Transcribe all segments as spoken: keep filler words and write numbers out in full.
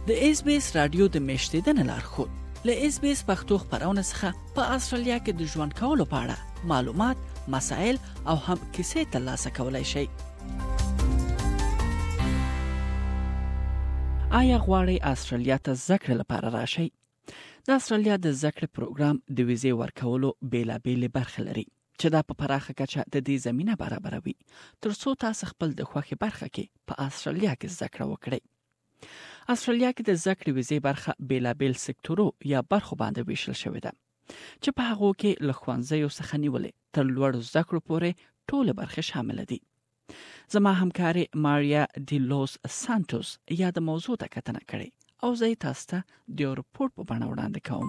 د اس بي اس رادیو د میشتیدنې لارښود له اس بي اس پښتو خبرونه څخه په استرالیا کې د ژوند کولو په اړه معلومات، مسائل او هم کیسې ترلاسه کولای شئ. آیا غواړئ استرالیا ته زده کړې لپاره راشئ؟ د استرالیا د زده کړې پروګرام د ویزې ورکولو بیلابېلې برخې لري چې دا په پراخه کچه د دې زمینه برابروي ترڅو تاسو خپل د خوښې برخه کې په استرالیا کې زده کړه وکړئ. استرالیا کې د زده کړې ویزې برخه بیلابېل سکتورو یا برخو باندې ویشل شوې ده چې په هغو کې له ښوونځیو څخه نیولې تر لوړو زده کړو پورې ټولې برخې شامل دي. زما همکارې ماریا ډي لوس سانټوس یا د موضوع ته کتنه کړې او زه یې تاسو ته د یو رپورټ په بڼه وړاندې کوم.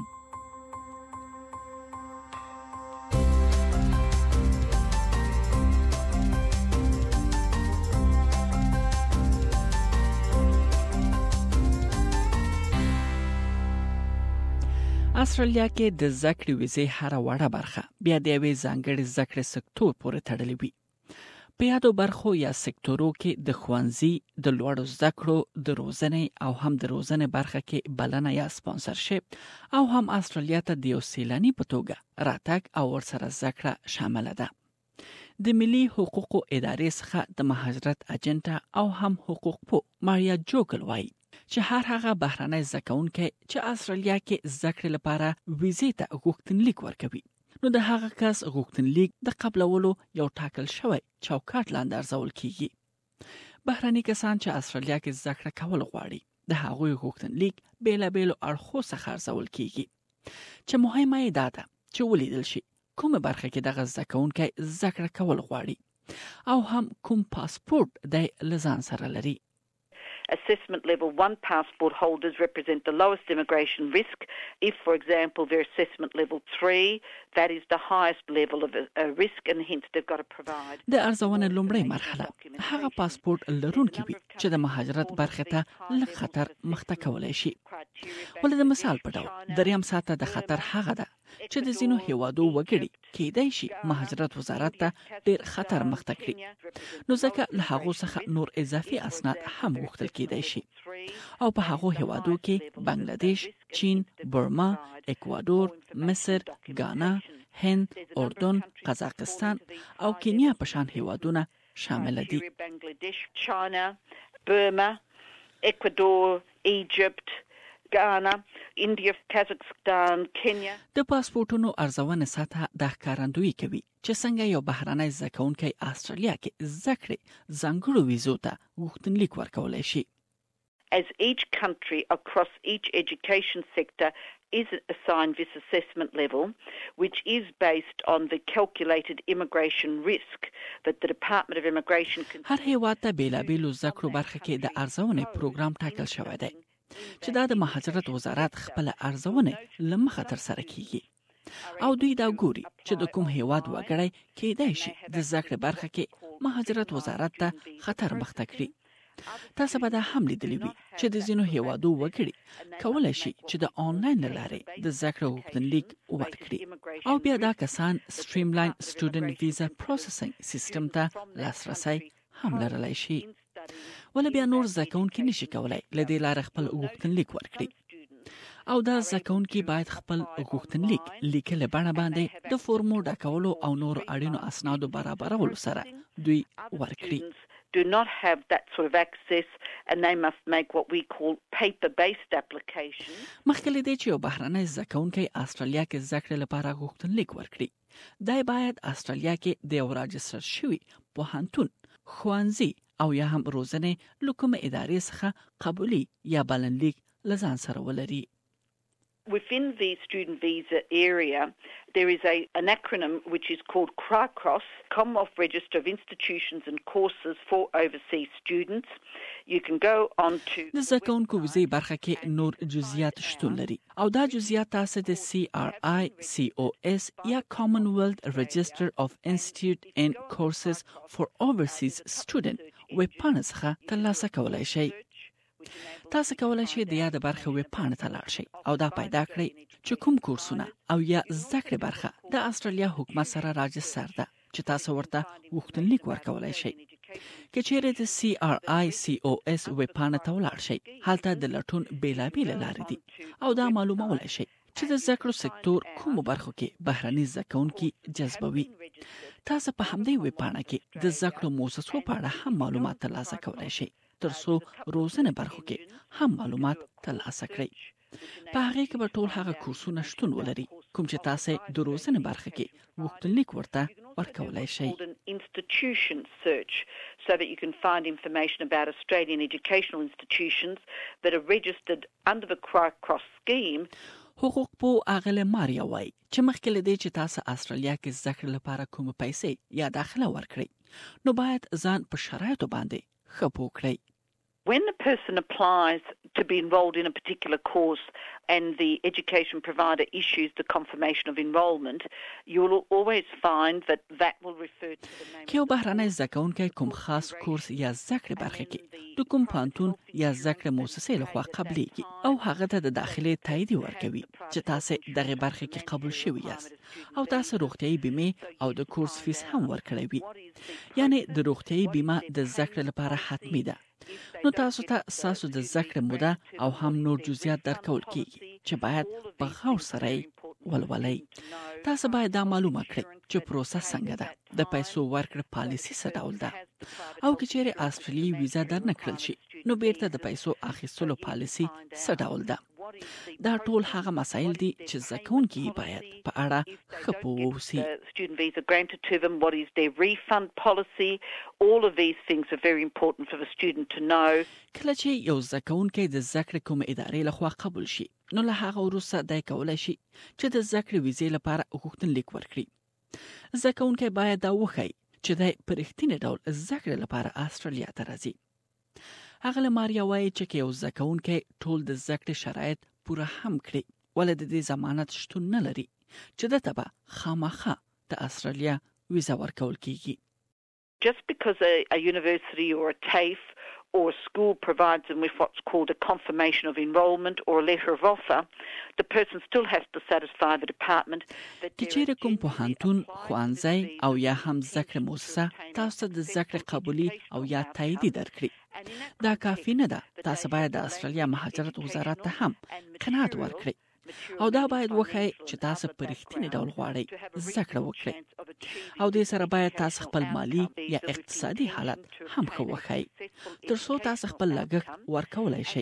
استرالیا کې د زده کړې ویزې هر وړه برخه بیا د یوې ځانګړې زده کړې سکتور پورې تړلې وي. په یادو برخو یا سکتورو کې د ښوونځي، د لوړو زده کړو، د روزنې او هم د روزنې برخه کې بلنه یا سپانسرشپ او هم استرالیا ته د یو سیلاني په توګه راتګ او ورسره زده کړه شامل ده. د ملي حقوقو ادارې څخه د مهاجرت اجنټه او هم حقوق پو ماریا جوګل وایي چې هر هغه بهرنی زده کوونکی چې استرالیا کې زده کړې لپاره ویزې ته غوښتنلیک ورکوي نو د هغه کس غوښتنلیک د قبلولو یو ټاکل شوی چوکاټ لاندې ارزول کیږي. بهرني کسان چې استرالیا کې زده کړه کول غواړي د هغوی غوښتنلیک بیلابېلو اړخو څخه ارزول کیږي چې مهمه یې دا ده چې ولیدل شي کومه برخه کې دغه زده کوونکی زده کړه کول غواړي او هم کوم پاسپورت د لزان سره لري. Assessment level one passport holders represent the lowest immigration risk. If, for example, they're assessment level three, that is the highest level of a, a risk and hence they've got to provide. د ارزونې لومړی مرحله هغه پاسپورت لرونکي وي چې د مهاجرت برخه ته لږ خطر مخته کولای شي. ولې د مثال په ډول دریم ساته د خطر هغه ده چې د ځینو هیوادو وګړي کېدای شي مهاجرت وزارت ته ډېر خطر مخته کړي نو ځکه له هغو څخه نور اضافي اسناد هم غوښتل کېدای شي او په هغو هیوادو کې بنگلاديش، چین، برما، اکوادور، مصر، غانا، هند، اردن، قزاقستان او کینیا په شان هیوادونه شامل دي. China, Burma, Ecuador, Egypt, Ghana, India, Kazakhstan, Kenya. د پاسپورتونو ارزونه سطح د ښکارندویي کوي چې څنګه یو بهرنی زده کوونکی استرالیا کې زده کړې ځانګړو ویزو ته غوښتنلیک ورکولی شي. As each country across each education sector is assigned this assessment level, which is based on the calculated immigration risk that the Department of Immigration can... هر هیواد ته بیلابېلو زده کړو برخه کې د ارزونې پروګرام ټاکل شوی دی چې دا د مهاجرت وزارت خپل ارزونه لمخه تر سره کیږي او دوی دا ګوري چې د کوم هیواد وګړی کېدای شي د زده کړې برخه کې مهاجرت وزارت ته خطر مخته کړي. تاسو به دا هم لیدلی وي چې د ځینو هیوادو وګړي کولای شي چې د آنلاین لارې د زده کړې غوښتنلیک ورکړي او بیا دا کسان سټریملاین سټوډنټ ویزا پروسسینګ سیستم ته لاسرسی هم لرلی شي. ولې بیا نور زده کوونکي نشي کولای له دې لارې خپل غوښتنلیک ورکړي او دا زده کوونکي باید خپل غوښتنلیک لیکلې بڼه باندې د فورمو ډکولو او نور اړینو اسنادو برابرولو سره دوی ورکړي. do not have that sort of access and they must make what we call paper-based application. مخکې له دې چې یو بهرنی زده کوونکی استرالیا کې زده کړې لپاره غوښتنلیک ورکړي دی باید استرالیا کې د یو راجستر شوي پوهنتون، ښوونځي او یا هم روزنې له کومې ادارې څخه قبولي یا بلنلیک له ځان سره ولري. Within the student visa area, there is a, an acronym which is called CRICROSS, Commonwealth Register of Institutions and Courses for Overseas Students. You can go on to... د زده کوونکو ویزې برخه کې نور جزئیات شتون لري او دا جزئیات تاسو د سی آر آی سی او اس یا Commonwealth Register of Institute and Courses for Overseas Students ویب پاڼه څخه ترلاسه کولای شئ. تاسو کولای شئ د یاد برخه ویب پاڼې ته لاړ شئ او دا پیدا کړئ چې کوم کورسونه او یا زده کړې برخه د استرالیا حکومت سره راجستر ده چې تاسو ورته غوښتنلیک ورکولای شئ که چیرې د سی آر آی سی او اس ویبپاڼې ته ولاړ شئ هلته د لټون بیلابیل لارې دي او دا معلومولای شئ چې د زده کړو سکتور کومو برخو کې بهرني زده کوونکي جذبوي. تاسو په همدې ویبپاڼه کې د زده کړو مؤسسو په اړه هم معلومات ترلاسه کولی شئ ترڅو روزنه برخو کې هم معلومات ترلاسه کړئ. په هغه کې به ټول هغه کورسونه شتون ولري کوم چې تاسو د روزنه برخه کې غوښتنلیک ورته ورکولای شئ. Institution search so that you can find information about Australian educational institutions that are registered under the Cross scheme. حقوق پو اغله ماریا وای چې مخکې لدی چې تاسو استرالیا کې زده کړې لپاره کوم پیسې یا داخله ورکړئ نو باید ځان په شرایطو باندې ښه پوه کړئ. When the person applies to be enrolled in a particular course and the education provider issues the confirmation of enrolment, you will always find that that will refer to the name. که بهرنی زده کوونکی کوم خاص کورس یا زده کړې برخه کې د کوم پانتون یا زده کړې مؤسسې لخوا قبلېږي او هغه ته د داخلي تایید ورکوي چې تاسو دغه برخه کې قبول شوی یاست او تاسو روغتیايي بیمه او د کورس فیس هم ورکړی وي. یعنی د روغتیايي بیمه د زده کړې لپاره حتمی ده. نو تاسو ته تاسو د ذکر موده او هم نور جزئیات درکول کیږي چې باید په غور سره ولولئ. تاسو باید دا معلومه کړئ چې پروسه څنګه ده، د پیسو ورکړه پالیسی څه ډول ده او که چیرې استرالیایي ویزا درنکړل شي نو بیرته د پیسو اخیستلو پالیسی څه ډول ده. دا ټول هغه مسایل دي چې زده کوونکي باید په اړه ښه پوه واوسي. Student visa granted to them, what is their refund policy, all of these things are very important for the student to know. کله چې یو زده کوونکی د زده کړې کومه ادارې لخوا قبول شي نو له هغه وروسته دی کولی شي چې د زده کړې ویزې لپاره غوښتنلیک ورکړي. زده کوونکی باید دا وښیي چې دی په رښتیني ډول زده کړې لپاره استرالیا ته راځي. هغه ماریا وایي چې یو زده کوونکی ټول د زده کړې شرایط پوره هم کړي ولې د دې ضمانت شتون نه لري چې دته به خامخا د استرالیا ویزا ورکول کیږي. Just because a, a university or a TAFE or a school provides them with what's called a confirmation of enrolment or a letter of offer, the person still has to satisfy the department that چې چیرې کوم پوهنتون، ښوونځی او یا هم زده کړې مؤسسه تاسو ته د زده کړې قبولي او یا تایید درکړي. دا کافی نه ده. تاسو باید د استرالیا مهاجرت وزارت ته هم قناعت ورکړئ او دا باید وښایي چې تاسو په رښتیني ډول غواړئ زده کړه وکړئ او دې سره باید تاسو خپل مالی یا اقتصادي حالت هم ښه وښایي ترڅو تاسو خپل لګښت ورکولای شئ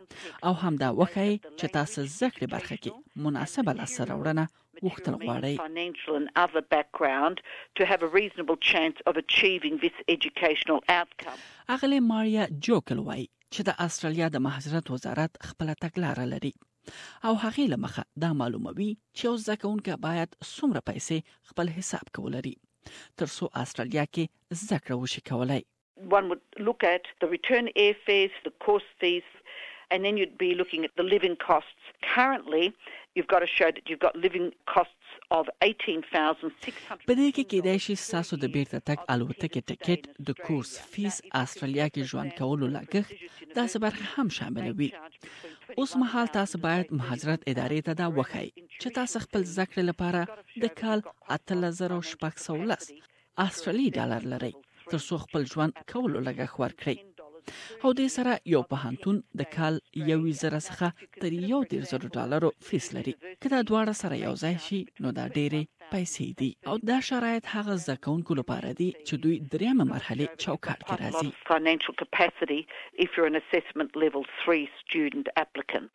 او هم دا وښایي چې تاسو زده کړې برخه کې مناسبه لاسته راوړنه وختل غواړي. Financial and other background to have a reasonable chance of achieving this educational outcome. اغلی ماریا جوکل وای چې د استرالیا د مهاجرت وزارت خپل تګلاره لري او هغې لمخه دا معلوموي چې یو زده کوونکی باید څومره پیسې خپل حساب کې ولري ترڅو استرالیا کې زده کړه وشي کولای. One would look at the return airfares, the course fees, and then you'd be looking at the living costs. Currently, you've got to show that you've got living costs of eighteen thousand six hundred. په دې کې کېدای شي تاسو د بیرته تګ الوتکې ټیکټ، د کورس فیس، استرالیا کې ژوند کولو لګښت داسې برخه هم شامل وي. اوس مهال تاسو باید مهاجرت ادارې ته دا وښایئ چې تاسو خپل زده کړې لپاره د کال اته زره شپږ سوه لس استرالی ډالر لرئ ترڅو خپل ژوند کولو لګښت ورکړئ. او دې سره یو پوهنتون د کال یو زره څخه تر یو دېرش زره ډالرو فیس لري. که دا دواړه سره یو ځای شي نو دا ډېرې پیسې دي او دا شرایط هغه زده کوونکو لپاره دي چې دوی درېیمه مرحلې چوکاټ کې راځي. Financial capacity if you're an assessment level three student applicant.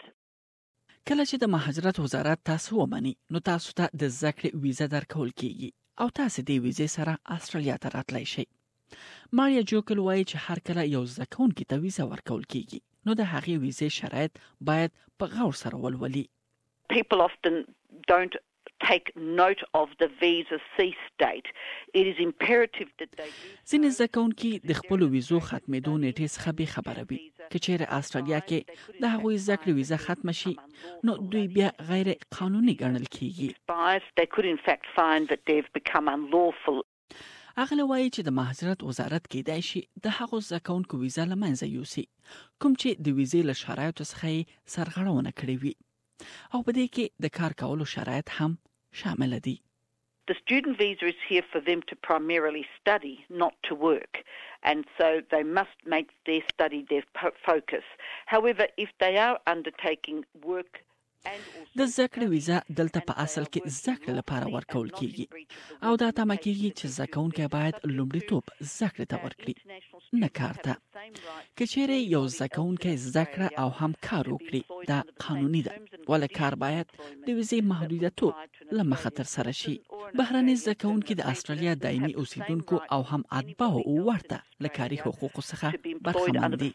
کله چې د مهاجرت وزارت تاسو ومني نو تاسو ته د زده کړې ویزه درکول کیږي او تاسو دې ویزې سره استرالیا ته راتلی شئ. ماریا جوکل وایي چې هر کله یو زده کوونکي ته ویزه ورکول کیږي نو د هغې ویزې شرایط باید په غور سره ولولي. People often don't take note of the visa cease date. It is imperative that they ځینې زده کوونکي د خپلو ویزو ختمېدو نیټې څخه بې خبره وي. که چیرې استرالیا کې د هغوی زده کړې ویزه ختمه شي نو دوی بیا غیر قانوني ګڼل کیږي. They could in fact find that they've become unlawful. اغله وایي چې د مهاجرت وزارت کېدای شي د هغو زده کوونکو ویزه له منځه یوسي کوم چې د ویزې له شرایطو څخه یې سرغړونه کړې وي او په دې کې د کار کولو شرایط هم شامل دي. The student visa is here for them to primarily study, not to work. And so they must make their study their focus. However, if they are undertaking work د زکړې ویزا دلته په اصل کې زکړې لپاره ورکول کیږي او دا تمه کیږي چې زکونکي باید لومړیتوب زکړې ته ورکړي نه کارته که چیرې یو زکونکي زکړه او هم کار وکړي دا قانوني ده ولې کار باید د ویزې محدودیتوب لمخه تر سره شي بهرني زکونکي د استرالیا دایمي اوسیدونکو او هم اتباعو ورته لکاري حقوقو څخه برخمن دي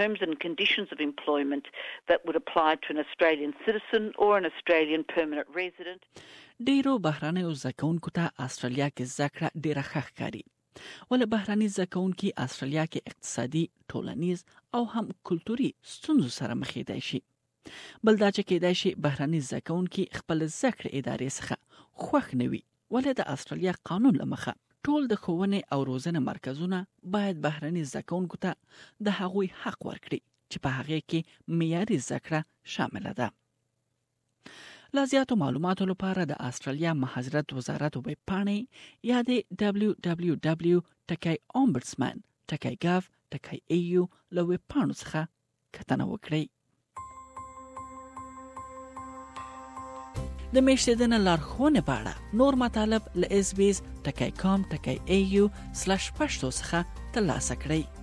or an Australian permanent resident. ډیرو بهرنیو زکونکو ته استرالیا کې زکړه ډیره ښه ښکاري ولې بهرني زکونکي استرالیا کې اقتصادي ټولنیز او هم کلتوري ستونزو سره مخ کېدای شي بل دا چې کېدای شي بهرني زکونکي خپل زکړې ادارې څخه خوښ نه وي ولې د استرالیا قانون لمخه ټول د ښوونې او روزنې مرکزونه باید بهرني زکونکو ته د هغوی حق ورکړي چې په هغه کې معیاري زکړه شامل ده لا زیاتو معلوماتو لپاره د استرالیا مهاجرت وزارت ویب پاڼې یا د دبلیو دبلیو دبلیو ټکی اومبډسمن ټکی ګاف ټکی ای یو له ویب پاڼو څخه کتنه وکړئ د میشتدنه لارښوونې په اړه نور مطالب له اس بي اس ټکی کام ټکی ای یو سلاش پښتو څخه ترلاسه کړئ